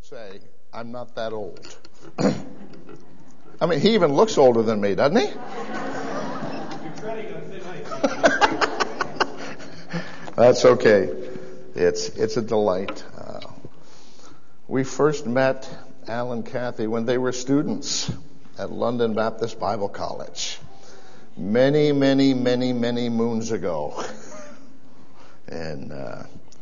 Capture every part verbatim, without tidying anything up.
say, I'm not that old. I mean, he even looks older than me, doesn't he? You're treading on thin ice. That's okay. It's it's a delight. Uh, we first met Al and Kathy when they were students at London Baptist Bible College. Many, many, many, many moons ago. And uh,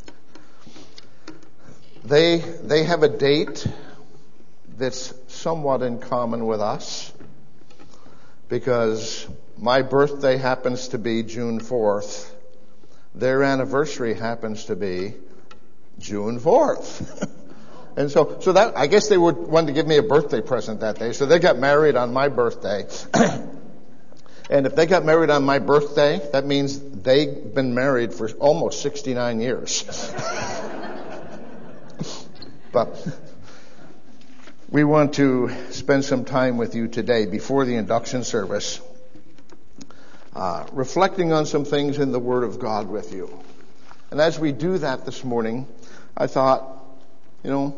they they have a date that's somewhat in common with us, because my birthday happens to be June fourth. Their anniversary happens to be June fourth. And so, so that, I guess they would want to give me a birthday present that day. So they got married on my birthday. And if they got married on my birthday, that means they've been married for almost sixty-nine years. But we want to spend some time with you today before the induction service, uh, reflecting on some things in the Word of God with you. And as we do that this morning, I thought, you know,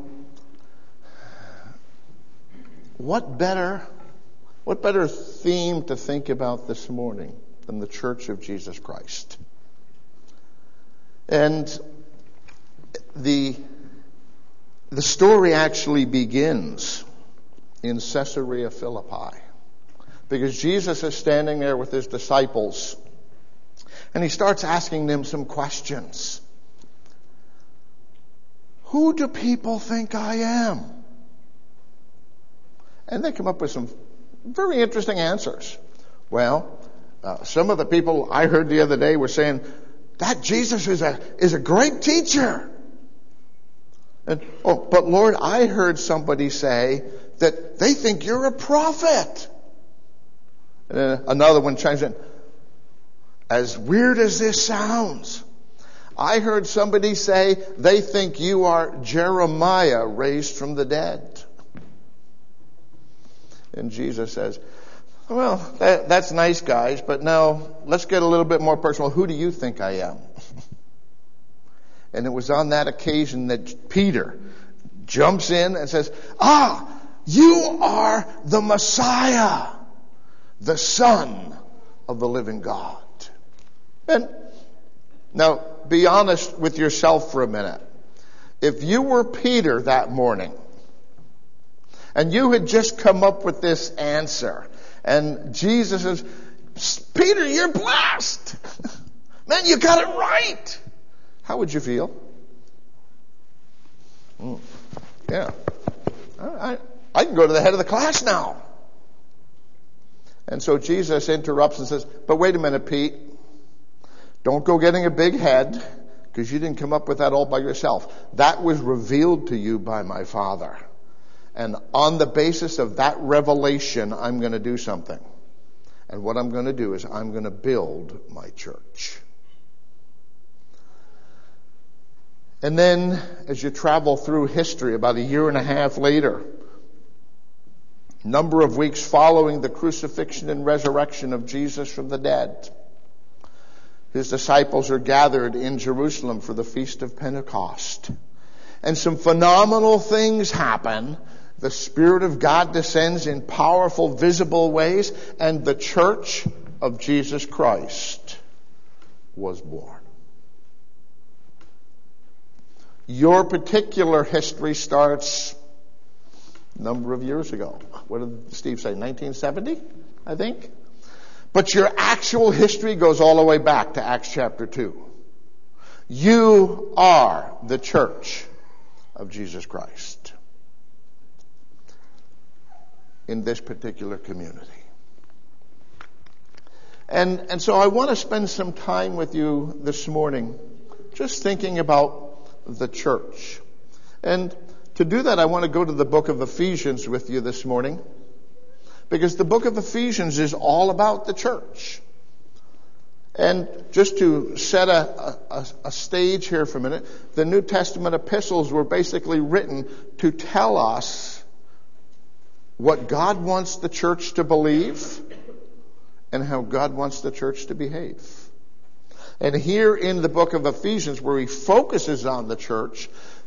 what better, what better theme to think about this morning than the Church of Jesus Christ? And the the story actually begins in Caesarea Philippi, because Jesus is standing there with his disciples, and he starts asking them some questions. Who do people think I am? And they come up with some very interesting answers. Well, uh, some of the people I heard the other day were saying, that Jesus is a is a great teacher. And, oh, but Lord, I heard somebody say that they think you're a prophet. And then another one chimes in, as weird as this sounds, I heard somebody say they think you are Jeremiah raised from the dead. And Jesus says, well, that, that's nice, guys, but now let's get a little bit more personal. Who do you think I am? And it was on that occasion that Peter jumps in and says, ah, you are the Messiah, the Son of the living God. And now, be honest with yourself for a minute. If you were Peter that morning, and you had just come up with this answer, and Jesus says, Peter, you're blessed. Man, you got it right. How would you feel? Mm. Yeah. I, I, I can go to the head of the class now. And so Jesus interrupts and says, but wait a minute, Pete. Don't go getting a big head, because you didn't come up with that all by yourself. That was revealed to you by my Father. And on the basis of that revelation, I'm going to do something. And what I'm going to do is I'm going to build my church. And then, as you travel through history, about a year and a half later, number of weeks following the crucifixion and resurrection of Jesus from the dead, his disciples are gathered in Jerusalem for the Feast of Pentecost. And some phenomenal things happen. The Spirit of God descends in powerful, visible ways, and the Church of Jesus Christ was born. Your particular history starts a number of years ago. What did Steve say? nineteen seventy, I think? But your actual history goes all the way back to Acts chapter two. You are the church of Jesus Christ in this particular community. And, and so I want to spend some time with you this morning just thinking about the church. And to do that, I want to go to the book of Ephesians with you this morning, because the book of Ephesians is all about the church. And just to set a, a, a stage here for a minute, the New Testament epistles were basically written to tell us what God wants the church to believe and how God wants the church to behave. And here in the book of Ephesians, where he focuses on the church,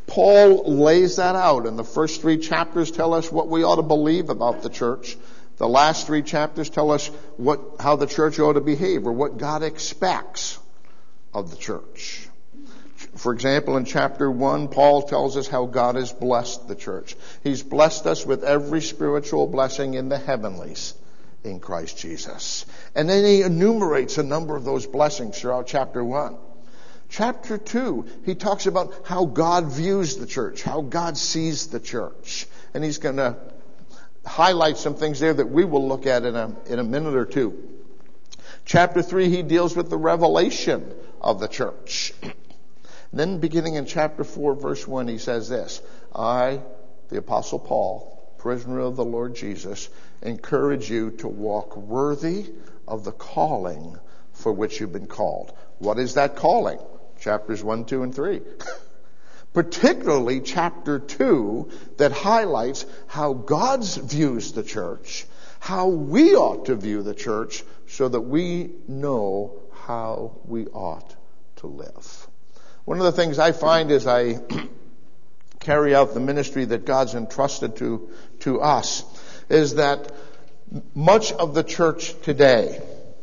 Paul lays that out, and the first three chapters tell us what we ought to believe about the church. The last three chapters tell us what, how the church ought to behave, or what God expects of the church. For example, in chapter one, Paul tells us how God has blessed the church. He's blessed us with every spiritual blessing in the heavenlies in Christ Jesus. And then he enumerates a number of those blessings throughout chapter one. Chapter two, he talks about how God views the church, how God sees the church. And he's going to highlight some things there that we will look at in a, in a minute or two. Chapter three, he deals with the revelation of the church. Then beginning in chapter four, verse one, he says this: I, the Apostle Paul, prisoner of the Lord Jesus, encourage you to walk worthy of the calling for which you've been called. What is that calling? Chapters one, two, and three. Particularly chapter two, that highlights how God views the church, how we ought to view the church, so that we know how we ought to live. One of the things I find as I carry out the ministry that God's entrusted to, to us is that much of the church today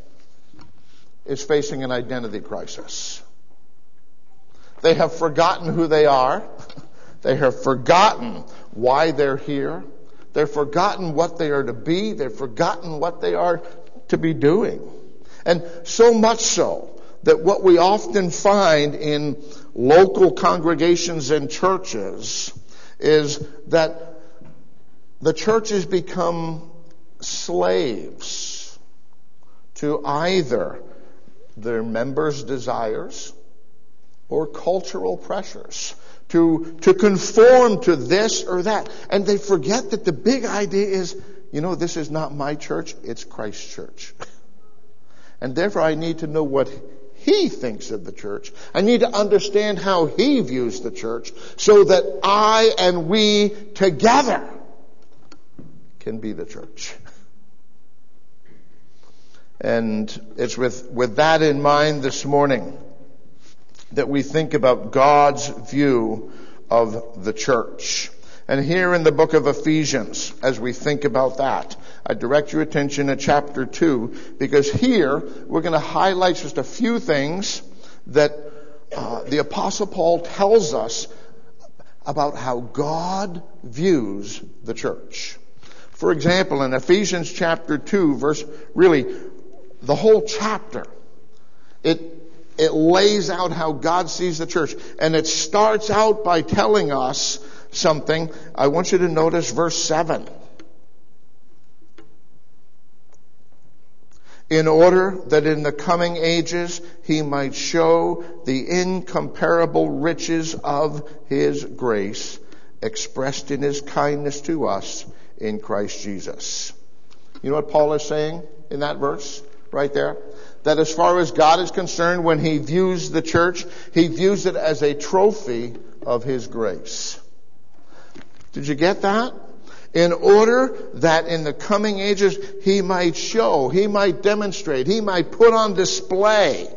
is facing an identity crisis. They have forgotten who they are. They have forgotten why they're here. They've forgotten what they are to be. They've forgotten what they are to be doing. And so much so that what we often find in local congregations and churches is that the churches become slaves to either their members' desires or cultural pressures to, to conform to this or that. And they forget that the big idea is, you know, this is not my church, it's Christ's church. And therefore I need to know what He thinks of the church. I need to understand how He views the church so that I and we together can be the church. And it's with, with that in mind this morning that we think about God's view of the church. And here in the book of Ephesians, as we think about that, I direct your attention to chapter two, because here we're going to highlight just a few things that uh, the Apostle Paul tells us about how God views the church. For example, in Ephesians chapter two, verse, really, the whole chapter, it, it lays out how God sees the church. And it starts out by telling us something. I want you to notice verse seven. In order that in the coming ages He might show the incomparable riches of His grace expressed in His kindness to us in Christ Jesus. You know what Paul is saying in that verse right there? That as far as God is concerned, when He views the church, He views it as a trophy of His grace. Did you get that? In order that in the coming ages He might show, He might demonstrate, He might put on display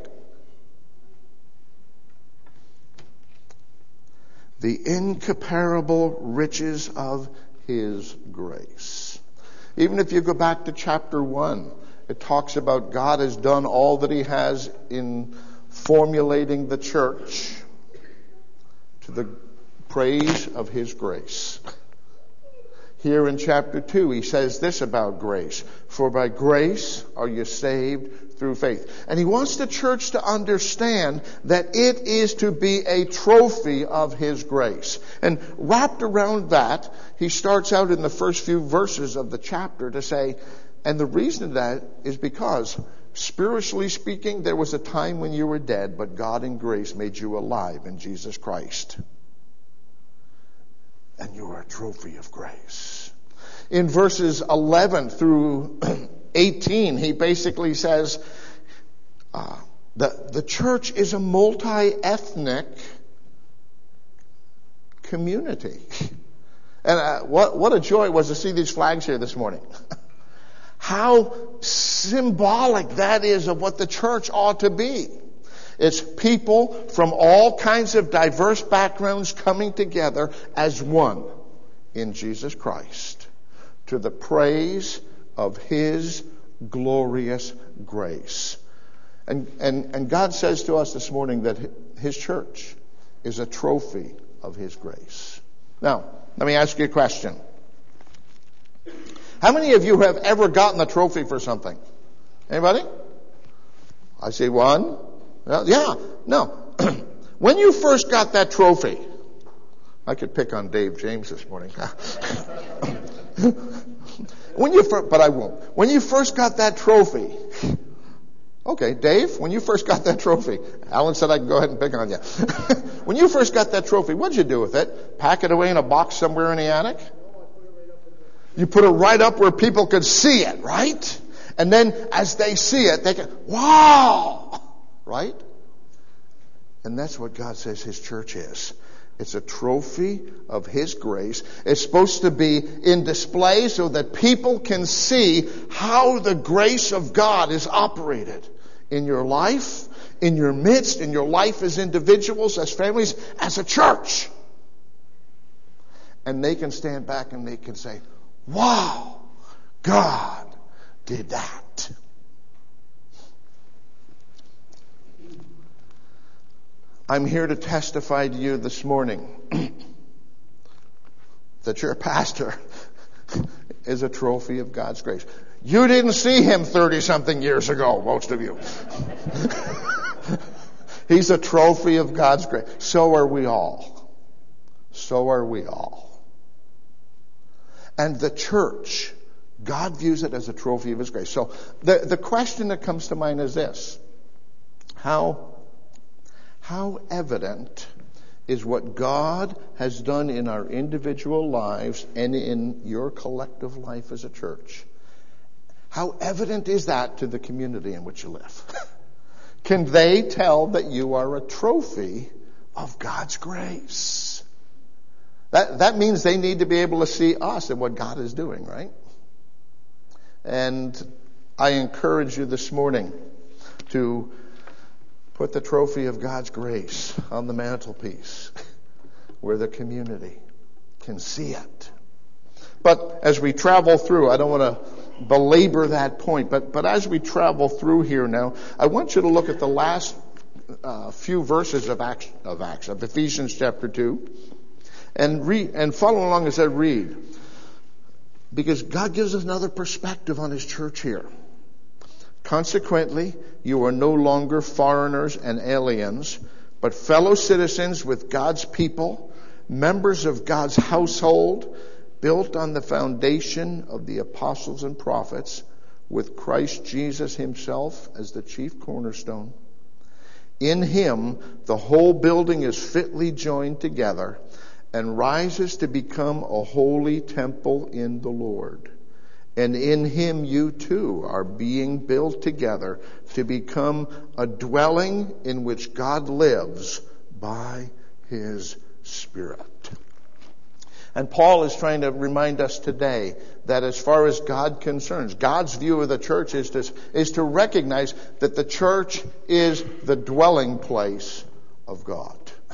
the incomparable riches of His grace. Even if you go back to chapter one, it talks about God has done all that He has in formulating the church to the praise of His grace. Here in chapter two, he says this about grace: for by grace are you saved through faith. And he wants the church to understand that it is to be a trophy of His grace. And wrapped around that, he starts out in the first few verses of the chapter to say, and the reason that is because, spiritually speaking, there was a time when you were dead, but God in grace made you alive in Jesus Christ. And you are a trophy of grace. In verses eleven through eighteen, he basically says uh, the, the church is a multi-ethnic community. And uh, what, what a joy it was to see these flags here this morning. How symbolic that is of what the church ought to be. It's people from all kinds of diverse backgrounds coming together as one in Jesus Christ to the praise of His glorious grace. And, and, and God says to us this morning that His church is a trophy of His grace. Now, let me ask you a question. How many of you have ever gotten a trophy for something? Anybody? I see one. Yeah, no. When you first got that trophy, I could pick on Dave James this morning. When you first, but I won't. When you first got that trophy, okay, Dave, when you first got that trophy, Alan said I can go ahead and pick on you. When you first got that trophy, what'd you do with it? Pack it away in a box somewhere in the attic? You put it right up where people could see it, right? And then as they see it, they can, wow! Right? And that's what God says His church is. It's a trophy of His grace. It's supposed to be in display so that people can see how the grace of God is operated in your life, in your midst, in your life as individuals, as families, as a church. And they can stand back and they can say, wow, God did that. I'm here to testify to you this morning that your pastor is a trophy of God's grace. You didn't see him thirty-something years ago, most of you. He's a trophy of God's grace. So are we all. So are we all. And the church, God views it as a trophy of His grace. So the, the question that comes to mind is this. How How evident is what God has done in our individual lives and in your collective life as a church? How evident is that to the community in which you live? Can they tell that you are a trophy of God's grace? That, that means they need to be able to see us and what God is doing, right? And I encourage you this morning to put the trophy of God's grace on the mantelpiece where the community can see it. But as we travel through, I don't want to belabor that point, but, but as we travel through here now, I want you to look at the last uh, few verses of Acts, of Acts, of Ephesians chapter two, and read, and follow along as I read. Because God gives us another perspective on His church here. Consequently, you are no longer foreigners and aliens, but fellow citizens with God's people, members of God's household, built on the foundation of the apostles and prophets, with Christ Jesus Himself as the chief cornerstone. In Him, the whole building is fitly joined together and rises to become a holy temple in the Lord. And in Him you too are being built together to become a dwelling in which God lives by His Spirit. And Paul is trying to remind us today that as far as God concerns, God's view of the church is to, is to recognize that the church is the dwelling place of God.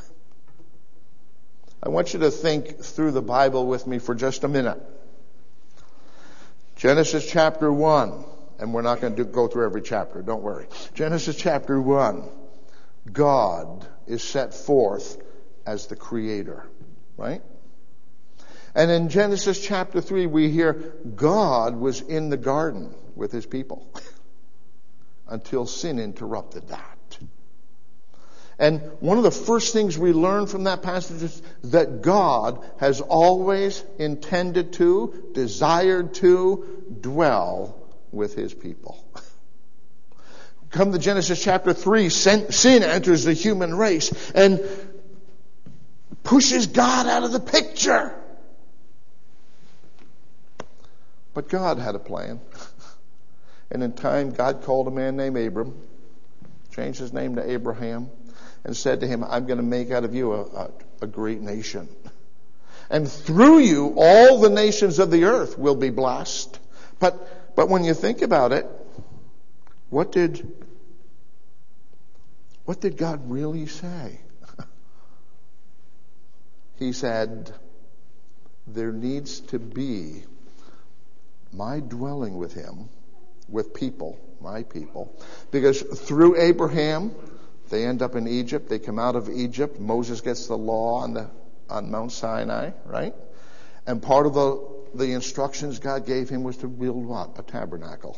I want you to think through the Bible with me for just a minute. Genesis chapter one, and we're not going to do, go through every chapter, don't worry. Genesis chapter one, God is set forth as the creator, right? And in Genesis chapter three, we hear God was in the garden with His people until sin interrupted that. And one of the first things we learn from that passage is that God has always intended to, desired to, dwell with His people. Come to Genesis chapter three, sin enters the human race and pushes God out of the picture. But God had a plan. And in time, God called a man named Abram, changed his name to Abraham, and said to him, I'm going to make out of you a, a, a great nation. And through you, all the nations of the earth will be blessed. But, but when you think about it, what did, What did God really say? He said, there needs to be my dwelling with him, with people, my people. Because through Abraham, they end up in Egypt. They come out of Egypt. Moses gets the law on the on Mount Sinai, right? And part of the, the instructions God gave him was to build what? A tabernacle.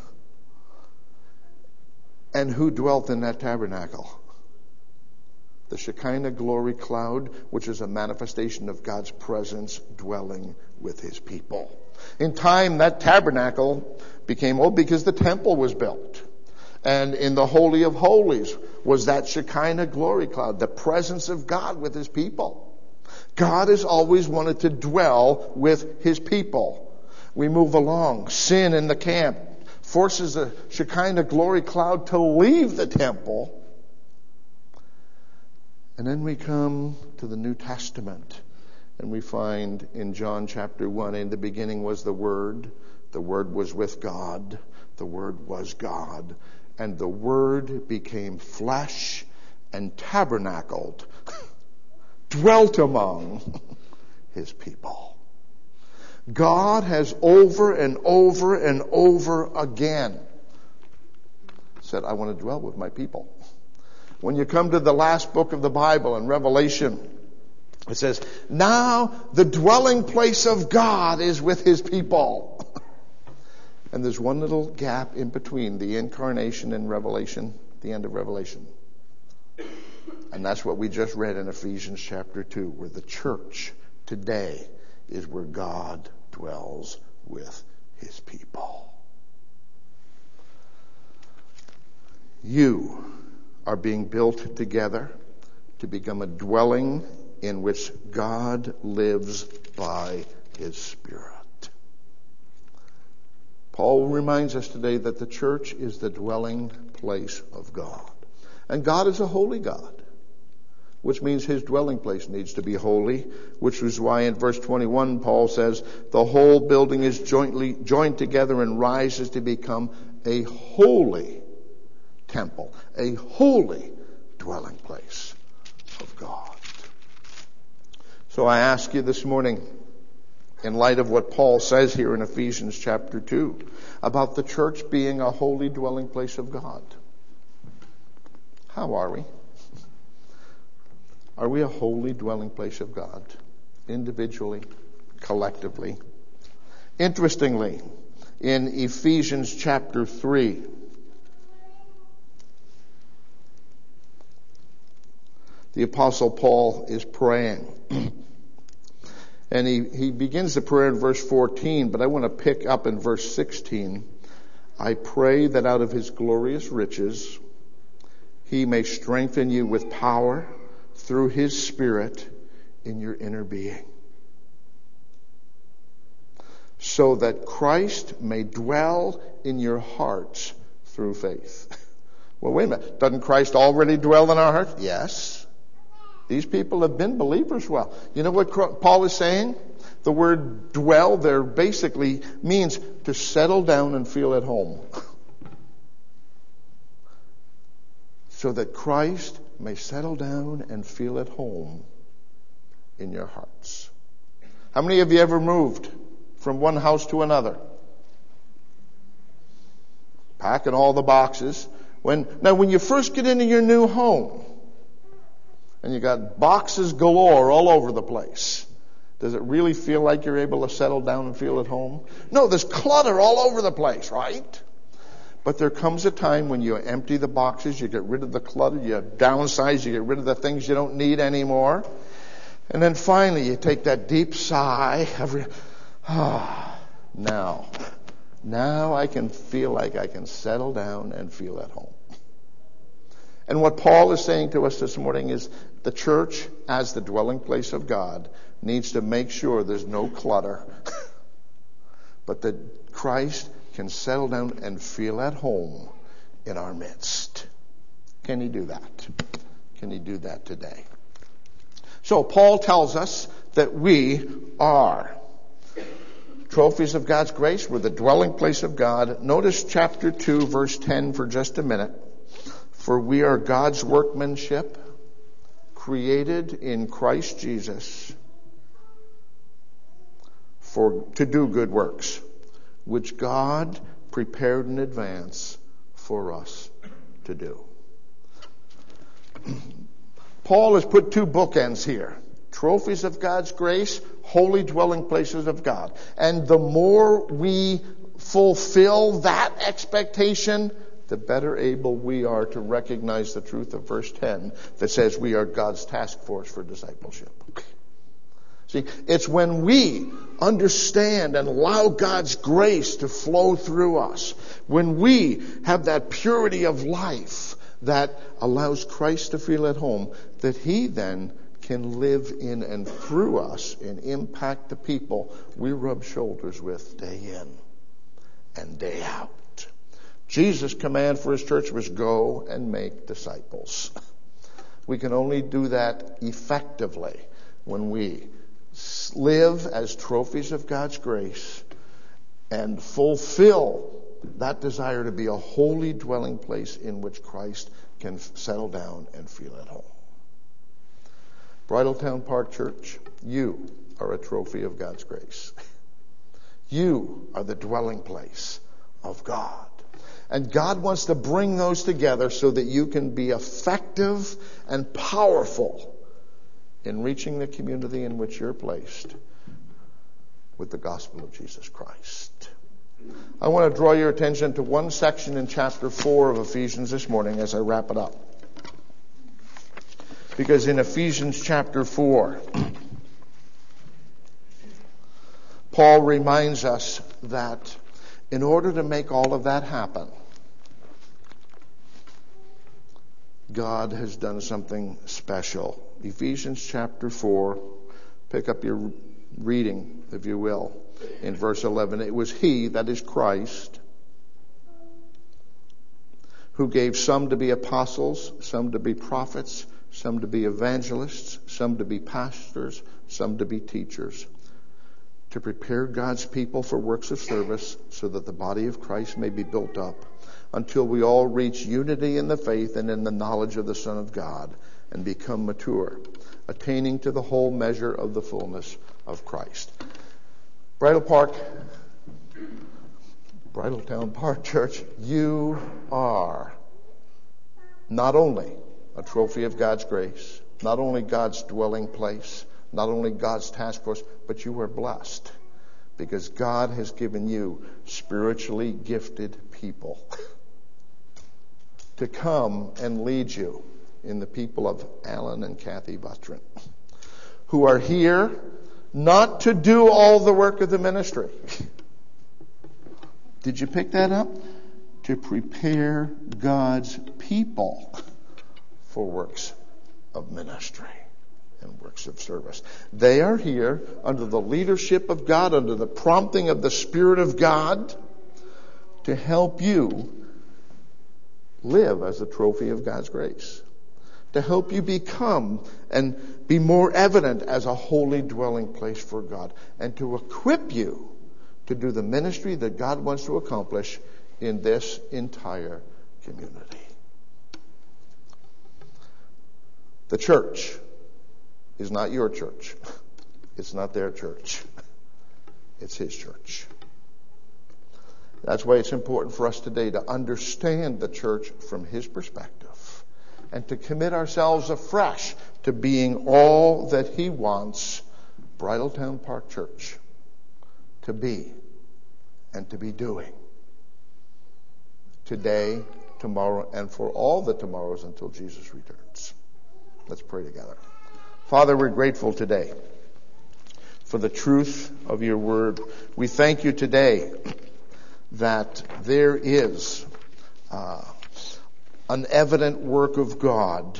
And who dwelt in that tabernacle? The Shekinah glory cloud, which is a manifestation of God's presence dwelling with his people. In time, that tabernacle became old because the temple was built. And in the Holy of Holies was that Shekinah glory cloud, the presence of God with his people. God has always wanted to dwell with his people. We move along. Sin in the camp forces the Shekinah glory cloud to leave the temple. And then we come to the New Testament, and we find in John chapter one, in the beginning was the Word, the Word was with God, the Word was God, and the Word became flesh and tabernacled, dwelt among his people. God has over and over and over again said, I want to dwell with my people. When you come to the last book of the Bible in Revelation, it says, now the dwelling place of God is with his people. And there's one little gap in between the incarnation and Revelation, the end of Revelation. And that's what we just read in Ephesians chapter two, where the church today is where God dwells with his people. You are being built together to become a dwelling in which God lives by his Spirit. Paul reminds us today that the church is the dwelling place of God. And God is a holy God, which means his dwelling place needs to be holy, which is why in verse twenty-one Paul says, the whole building is jointly joined together and rises to become a holy temple, a holy dwelling place of God. So I ask you this morning, in light of what Paul says here in Ephesians chapter two, about the church being a holy dwelling place of God. How are we? Are we a holy dwelling place of God? Individually, collectively. Interestingly, in Ephesians chapter three, the Apostle Paul is praying. And he, he begins the prayer in verse fourteen, but I want to pick up in verse sixteen. I pray that out of his glorious riches he may strengthen you with power through his Spirit in your inner being, so that Christ may dwell in your hearts through faith. Well, wait a minute. Doesn't Christ already dwell in our hearts? Yes. These people have been believers well. You know what Paul is saying? The word dwell there basically means to settle down and feel at home. So that Christ may settle down and feel at home in your hearts. How many of you ever moved from one house to another? Packing all the boxes. When now when you first get into your new home, and you got boxes galore all over the place, does it really feel like you're able to settle down and feel at home? No, there's clutter all over the place, right? But there comes a time when you empty the boxes, you get rid of the clutter, you downsize, you get rid of the things you don't need anymore. And then finally you take that deep sigh of, ah, now, now I can feel like I can settle down and feel at home. And what Paul is saying to us this morning is the church, as the dwelling place of God, needs to make sure there's no clutter, but that Christ can settle down and feel at home in our midst. Can he do that? Can he do that today? So Paul tells us that we are trophies of God's grace. We're the dwelling place of God. Notice chapter two, verse ten for just a minute. For we are God's workmanship, created in Christ Jesus for to do good works, which God prepared in advance for us to do. Paul has put two bookends here. Trophies of God's grace, holy dwelling places of God. And the more we fulfill that expectation, the better able we are to recognize the truth of verse ten that says we are God's task force for discipleship. See, it's when we understand and allow God's grace to flow through us, when we have that purity of life that allows Christ to feel at home, that He then can live in and through us and impact the people we rub shoulders with day in and day out. Jesus' command for His church was go and make disciples. We can only do that effectively when we live as trophies of God's grace and fulfill that desire to be a holy dwelling place in which Christ can settle down and feel at home. Bridletown Park Church, you are a trophy of God's grace. You are the dwelling place of God. And God wants to bring those together so that you can be effective and powerful in reaching the community in which you're placed with the gospel of Jesus Christ. I want to draw your attention to one section in chapter four of Ephesians this morning as I wrap it up. Because in Ephesians chapter four, Paul reminds us that in order to make all of that happen, God has done something special. Ephesians chapter four, pick up your reading, if you will, in verse eleven. It was He, that is Christ, who gave some to be apostles, some to be prophets, some to be evangelists, some to be pastors, some to be teachers, to prepare God's people for works of service, so that the body of Christ may be built up until we all reach unity in the faith and in the knowledge of the Son of God and become mature, attaining to the whole measure of the fullness of Christ. Bridle Park, Bridletown Park Church, you are not only a trophy of God's grace, not only God's dwelling place, not only God's task force, but you are blessed because God has given you spiritually gifted people to come and lead you in the people of Alan and Kathy Buttrin, who are here not to do all the work of the ministry. Did you pick that up? To prepare God's people for works of ministry and works of service. They are here under the leadership of God, under the prompting of the Spirit of God, to help you live as a trophy of God's grace, to help you become and be more evident as a holy dwelling place for God, and to equip you to do the ministry that God wants to accomplish in this entire community. The church is not your church. It's not their church. It's His church. That's why it's important for us today to understand the church from His perspective and to commit ourselves afresh to being all that He wants Bridletown Park Church to be and to be doing today, tomorrow, and for all the tomorrows until Jesus returns. Let's pray together. Father, we're grateful today for the truth of your word. We thank you today that there is uh, an evident work of God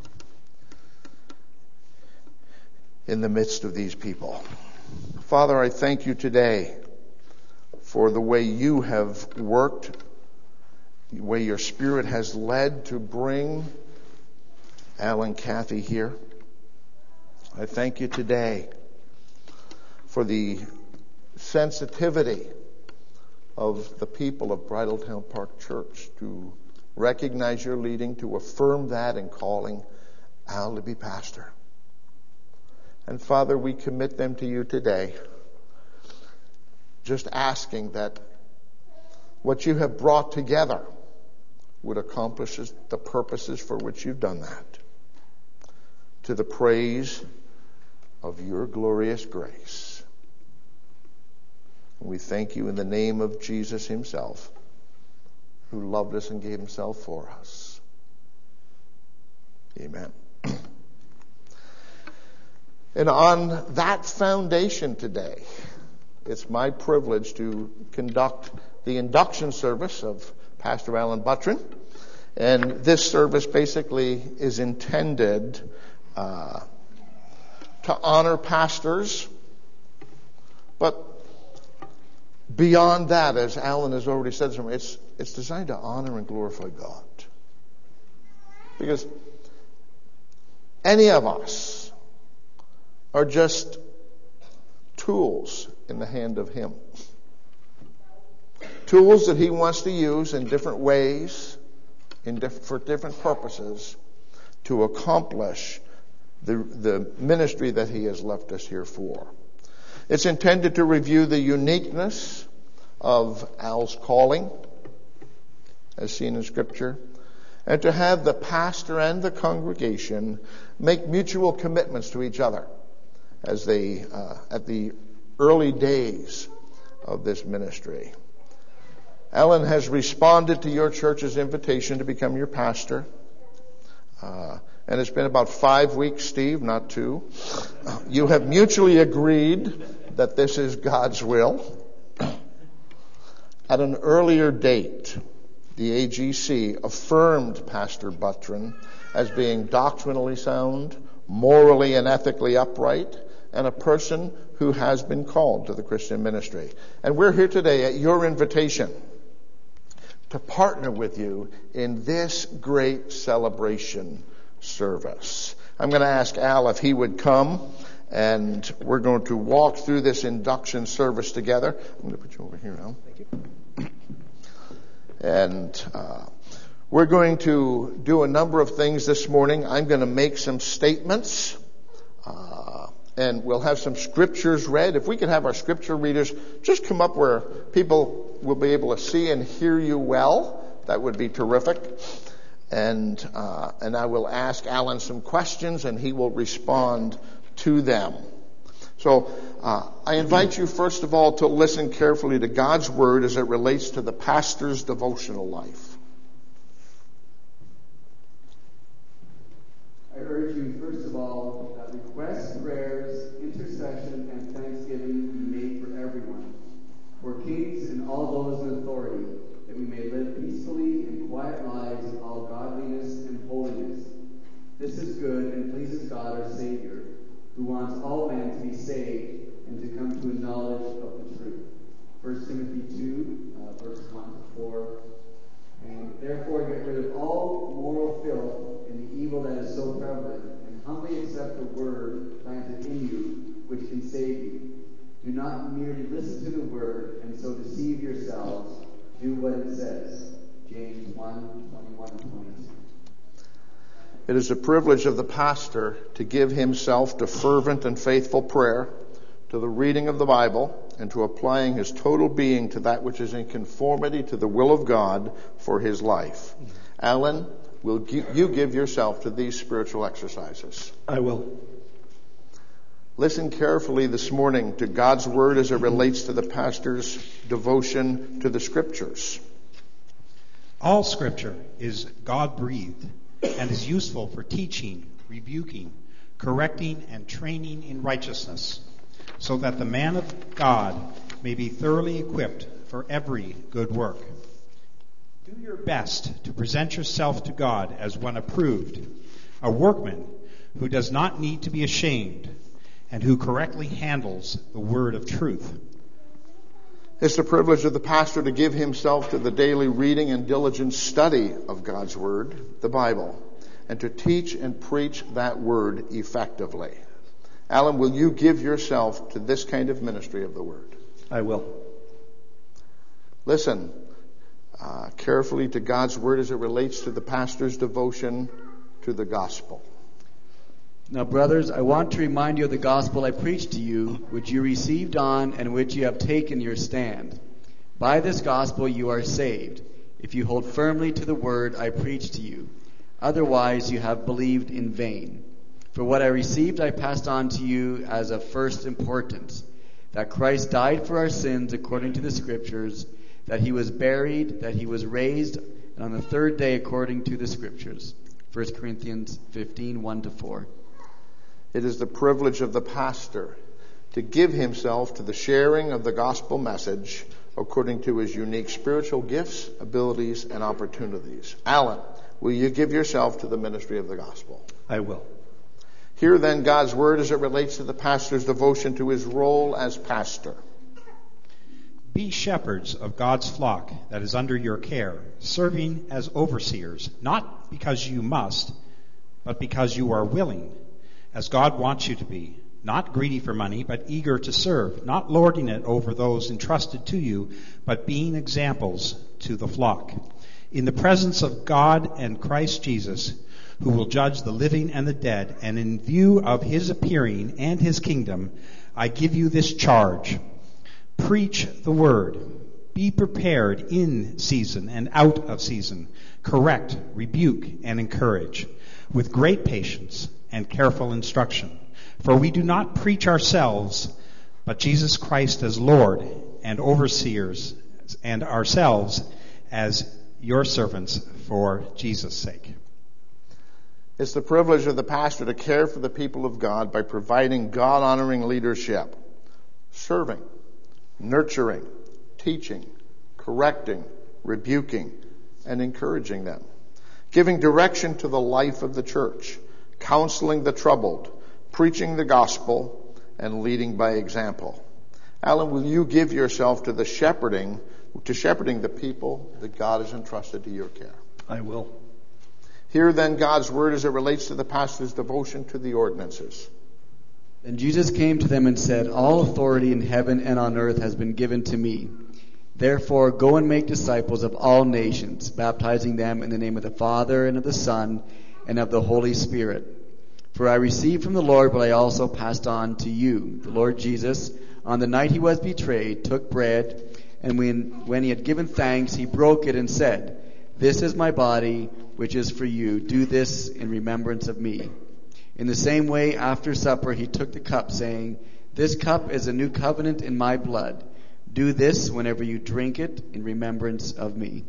in the midst of these people. Father, I thank you today for the way you have worked, the way your Spirit has led to bring Al and Kathy here. I thank you today for the sensitivity of the people of Bridletown Park Church to recognize your leading to affirm that in calling Al to be pastor. And Father, we commit them to you today, just asking that what you have brought together would accomplish the purposes for which you've done that, to the praise of your glorious grace. We thank you in the name of Jesus himself, who loved us and gave himself for us. Amen. And on that foundation today, it's my privilege to conduct the induction service of Pastor Alan Buttrin. And this service basically is intended uh, to honor pastors. But beyond that, as Alan has already said, it's, it's designed to honor and glorify God. Because any of us are just tools in the hand of him. Tools that he wants to use in different ways, in diff- for different purposes, to accomplish the, the ministry that he has left us here for. It's intended to review the uniqueness of Al's calling, as seen in Scripture, and to have the pastor and the congregation make mutual commitments to each other as they, uh, at the early days of this ministry. Alan has responded to your church's invitation to become your pastor. Uh, and it's been about five weeks, Steve, not two. You have mutually agreed that this is God's will. At an earlier date, the A G C affirmed Pastor Buttrin as being doctrinally sound, morally and ethically upright, and a person who has been called to the Christian ministry. And we're here today at your invitation to partner with you in this great celebration service. I'm going to ask Al if he would come, and we're going to walk through this induction service together. I'm going to put you over here, Al. Thank you. And uh, we're going to do a number of things this morning. I'm going to make some statements. Uh, And we'll have some scriptures read. If we could have our scripture readers just come up where people will be able to see and hear you well, that would be terrific. And uh, and I will ask Alan some questions, and he will respond to them. So uh, I invite you, first of all, to listen carefully to God's Word as it relates to the pastor's devotional life. I urge you, first of all, that requests, prayers, intercession, and thanksgiving be made for everyone, for kings and all those in authority, that we may live peacefully and quiet lives in all godliness and holiness. This is good and pleases God our Savior, who wants all men to be saved and to come to a knowledge of the truth. First Timothy two, uh, verse one to four. And therefore get rid of all moral filth and the evil that is so prevalent, and humbly accept the word planted in you, which can save you. Do not merely listen to the word and so deceive yourselves. Do what it says. James one, twenty-one and twenty-two. It is a privilege of the pastor to give himself to fervent and faithful prayer, to the reading of the Bible, and to applying his total being to that which is in conformity to the will of God for his life. Alan, will you give yourself to these spiritual exercises? I will. Listen carefully this morning to God's Word as it relates to the pastor's devotion to the Scriptures. All Scripture is God-breathed and is useful for teaching, rebuking, correcting, and training in righteousness, so that the man of God may be thoroughly equipped for every good work. Do your best to present yourself to God as one approved, a workman who does not need to be ashamed, and who correctly handles the word of truth. It's the privilege of the pastor to give himself to the daily reading and diligent study of God's Word, the Bible, and to teach and preach that Word effectively. Alan, will you give yourself to this kind of ministry of the Word? I will. Listen, uh, carefully to God's word as it relates to the pastor's devotion to the gospel. Now, brothers, I want to remind you of the gospel I preached to you, which you received on and which you have taken your stand. By this gospel you are saved, if you hold firmly to the word I preached to you. Otherwise you have believed in vain. For what I received I passed on to you as of first importance, that Christ died for our sins according to the Scriptures, that he was buried, that he was raised, and on the third day according to the Scriptures. First Corinthians fifteen, one to four. It is the privilege of the pastor to give himself to the sharing of the gospel message according to his unique spiritual gifts, abilities, and opportunities. Alan, will you give yourself to the ministry of the gospel? I will. Hear then God's word as it relates to the pastor's devotion to his role as pastor. Be shepherds of God's flock that is under your care, serving as overseers, not because you must, but because you are willing, as God wants you to be, not greedy for money, but eager to serve, not lording it over those entrusted to you, but being examples to the flock. In the presence of God and Christ Jesus, who will judge the living and the dead, and in view of his appearing and his kingdom, I give you this charge. Preach the word. Be prepared in season and out of season. Correct, rebuke, and encourage, with great patience and careful instruction. For we do not preach ourselves, but Jesus Christ as Lord, and overseers, and ourselves as your servants for Jesus' sake. It's the privilege of the pastor to care for the people of God by providing God-honoring leadership, serving, nurturing, teaching, correcting, rebuking, and encouraging them, giving direction to the life of the church, counseling the troubled, preaching the gospel, and leading by example. Alan, will you give yourself to the shepherding, to shepherding the people that God has entrusted to your care? I will. Hear then God's word as it relates to the pastor's devotion to the ordinances. Then Jesus came to them and said, All authority in heaven and on earth has been given to me. Therefore, go and make disciples of all nations, baptizing them in the name of the Father and of the Son and of the Holy Spirit. For I received from the Lord what I also passed on to you. The Lord Jesus, on the night he was betrayed, took bread, and when, when he had given thanks, he broke it and said, This is my body, which is for you. Do this in remembrance of me. In the same way, after supper, he took the cup, saying, This cup is a new covenant in my blood. Do this whenever you drink it in remembrance of me.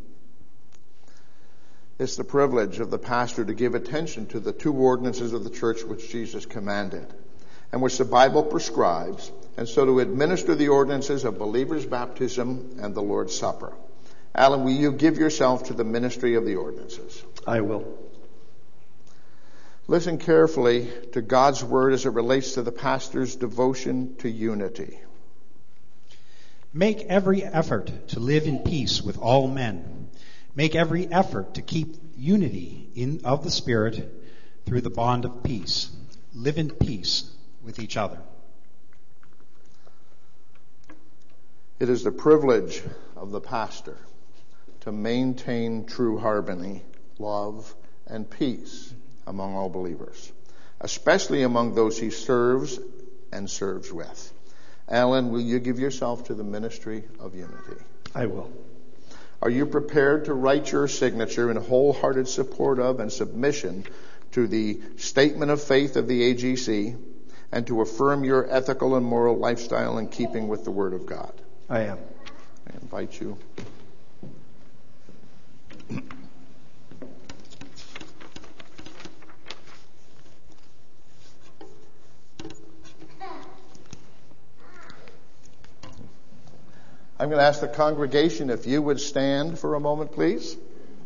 It's the privilege of the pastor to give attention to the two ordinances of the church which Jesus commanded and which the Bible prescribes, and so to administer the ordinances of believers' baptism and the Lord's Supper. Alan, will you give yourself to the ministry of the ordinances? I will. Listen carefully to God's word as it relates to the pastor's devotion to unity. Make every effort to live in peace with all men. Make every effort to keep unity in of the Spirit through the bond of peace. Live in peace with each other. It is the privilege of the pastor to maintain true harmony, love, and peace among all believers, especially among those he serves and serves with. Alan, will you give yourself to the ministry of unity? I will. Are you prepared to write your signature in wholehearted support of and submission to the statement of faith of the A G C and to affirm your ethical and moral lifestyle in keeping with the Word of God? I am. I invite you. I'm going to ask the congregation if you would stand for a moment, please.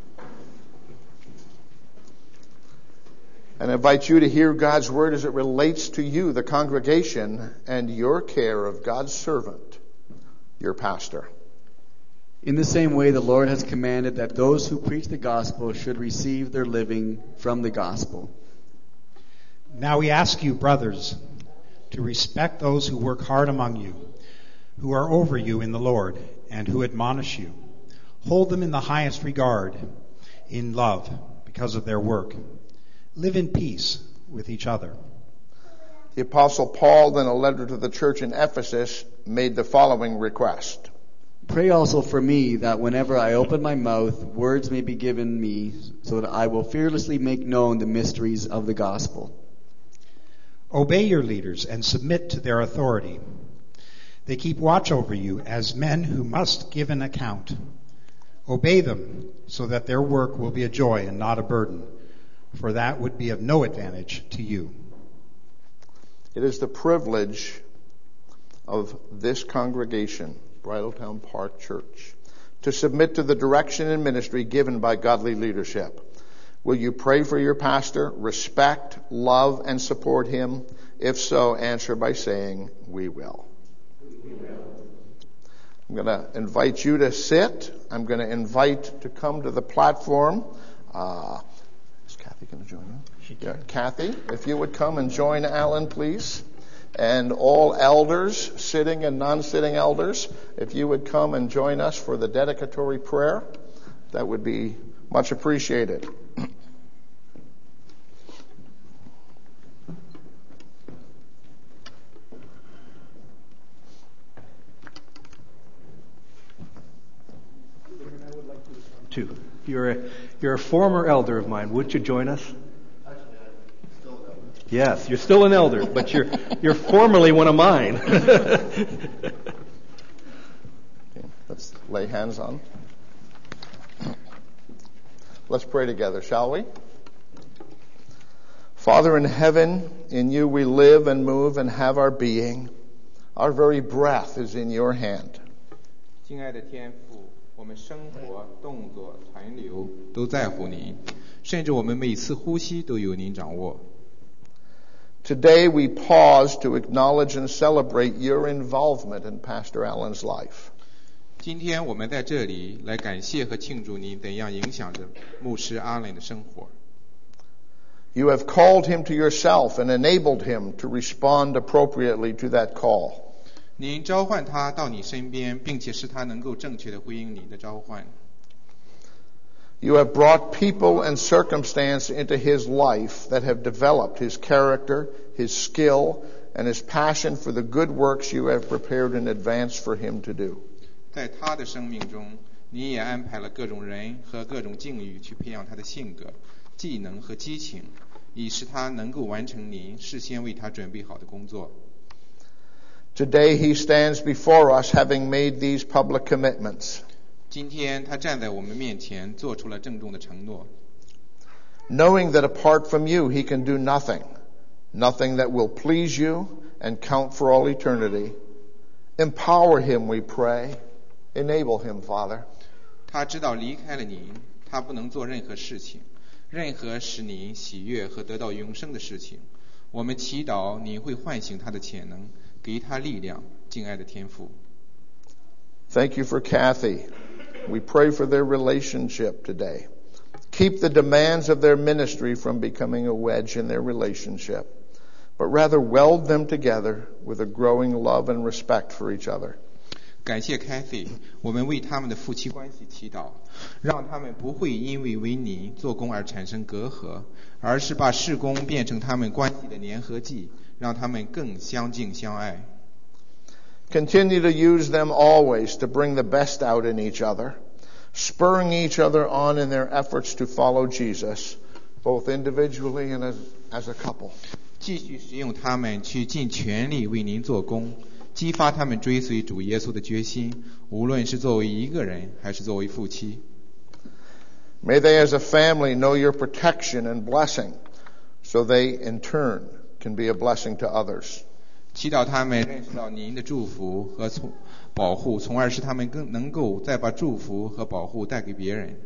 And I invite you to hear God's word as it relates to you, the congregation, and your care of God's servant, your pastor. In the same way, the Lord has commanded that those who preach the gospel should receive their living from the gospel. Now we ask you, brothers, to respect those who work hard among you, who are over you in the Lord, and who admonish you. Hold them in the highest regard, in love, because of their work. Live in peace with each other. The Apostle Paul, in a letter to the church in Ephesus, made the following request. Pray also for me that whenever I open my mouth, words may be given me so that I will fearlessly make known the mysteries of the gospel. Obey your leaders and submit to their authority. They keep watch over you as men who must give an account. Obey them so that their work will be a joy and not a burden, for that would be of no advantage to you. It is the privilege of this congregation, Bridletown Park Church, to submit to the direction and ministry given by godly leadership. Will you pray for your pastor, respect, love, and support him? If so, answer by saying, we will. We will. I'm going to invite you to sit. I'm going to invite to come to the platform. Uh, is Kathy going to join you? She can. Yeah, Kathy, if you would come and join Alan, please. And all elders, sitting and non-sitting elders, if you would come and join us for the dedicatory prayer, that would be much appreciated. Too. You're a, you're a former elder of mine. Would you join us? Actually, I'm still an elder. Yes, you're still an elder, but you're you're formerly one of mine. Okay, let's lay hands on. Let's pray together, shall we? Father in heaven, in you we live and move and have our being. Our very breath is in your hand. 亲爱的天父，我们生活、动作、传流都在乎您，甚至我们每次呼吸都由您掌握。 Today we pause to acknowledge and celebrate your involvement in Pastor Allen's life. 今天我们在这里来感谢和庆祝您怎样影响着牧师阿伦的生活。 You have called him to yourself and enabled him to respond appropriately to that call. 您召唤他到你身边，并且使他能够正确地回应你的召唤。 You have brought people and circumstance into his life that have developed his character, his skill, and his passion for the good works you have prepared in advance for him to do. 在他的生命中，你也安排了各种人和各种境遇去培养他的性格、技能和激情，以使他能够完成您事先为他准备好的工作。 Today he stands before us having made these public commitments. 今天他站在我们面前，做出了郑重的承诺。 Knowing that apart from you he can do nothing, nothing that will please you and count for all eternity. Empower him, we pray. Enable him, Father. 他知道离开了您，他不能做任何事情，任何使您喜悦和得到永生的事情。我们祈祷你会唤醒他的潜能，给他力量。敬爱的天父。 Thank you for Kathy. We pray for their relationship today. Keep the demands of their ministry from becoming a wedge in their relationship, but rather weld them together with a growing love and respect for each other. 感谢 Kathy， 我们为他们的夫妻关系祈祷，让他们不会因为为你做工而产生隔阂，而是把事工变成他们关系的粘合剂，让他们更相敬相爱。 Continue to use them always to bring the best out in each other, spurring each other on in their efforts to follow Jesus, both individually and as, as a couple. 继续使用他们去尽全力为您做工，激发他们追随主耶稣的决心，无论是作为一个人还是作为夫妻。 May they as a family know your protection and blessing, so they in turn can be a blessing to others. 祈祷他们认识到您的祝福和保护，从而使他们更能够再把祝福和保护带给别人。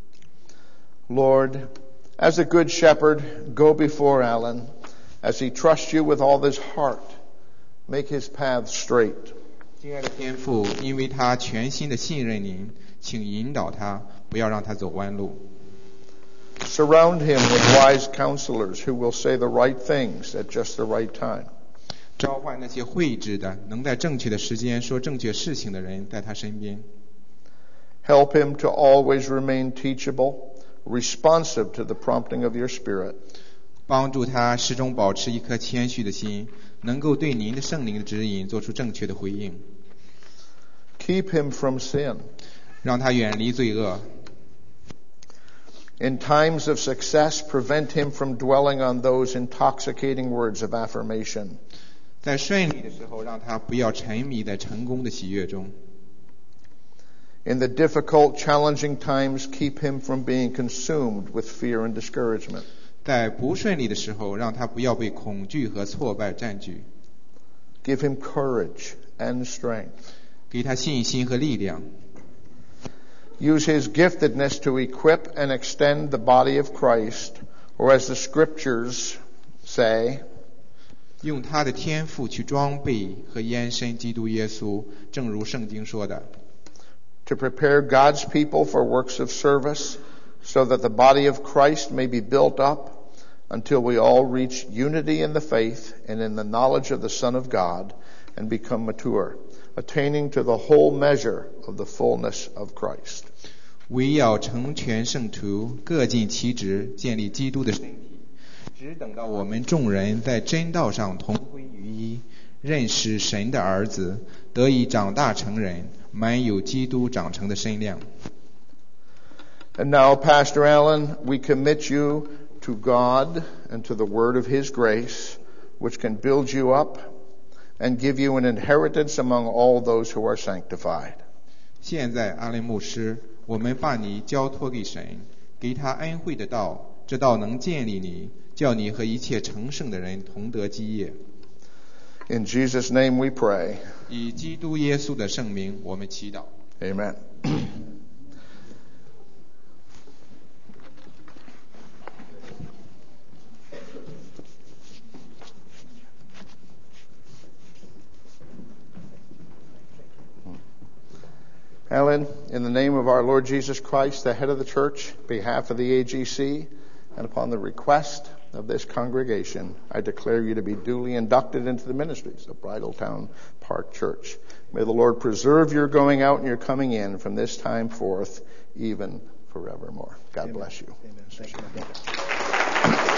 Lord, as a good shepherd, go before Alan as he trusts you with all his heart. Make his path straight. 亲爱的天父，因为他全心的信任您，请引导他，不要让他走弯路。 Surround him with wise counselors who will say the right things at just the right time. 召唤那些慧智的，能在正确的时间说正确事情的人，在他身边。 Help him to always remain teachable, responsive to the prompting of your Spirit. 帮助他始终保持一颗谦虚的心，能够对您的圣灵的指引做出正确的回应。 Keep him from sin. 让他远离罪恶。 In times of success, prevent him from dwelling on those intoxicating words of affirmation. 在顺利的时候，让他不要沉迷在成功的喜悦中。 In the difficult, challenging times, keep him from being consumed with fear and discouragement. 在不顺利的时候，让他不要被恐惧和挫败占据。 Give him courage and strength. 给他信心和力量。 Use his giftedness to equip and extend the body of Christ, or as the scriptures say, 用他的天赋去装备和延伸基督耶稣，正如圣经说的。 to prepare God's people for works of service, so that the body of Christ may be built up until we all reach unity in the faith and in the knowledge of the Son of God and become mature, attaining to the whole measure of the fullness of Christ. 为要成全圣徒，各尽其职，建立基督的身体，只等到我们众人在真道上同归于一，认识神的儿子，得以长大成人，满有基督长成的身量。 And now, Pastor Allen, we commit you to God and to the word of his grace, which can build you up and give you an inheritance among all those who are sanctified. 现在，阿伦牧师，我们把你交托给神，给他恩惠的道，这道能建立你，叫你和一切成圣的人同得基业。 In Jesus' name we pray. 以基督耶稣的圣名，我们祈祷。 Amen. Alan, in the name of our Lord Jesus Christ, the head of the church, on behalf of the A G C, and upon the request of this congregation, I declare you to be duly inducted into the ministries of Bridletown Park Church. May the Lord preserve your going out and your coming in from this time forth, even forevermore. God Amen. bless you. Amen. Thank you.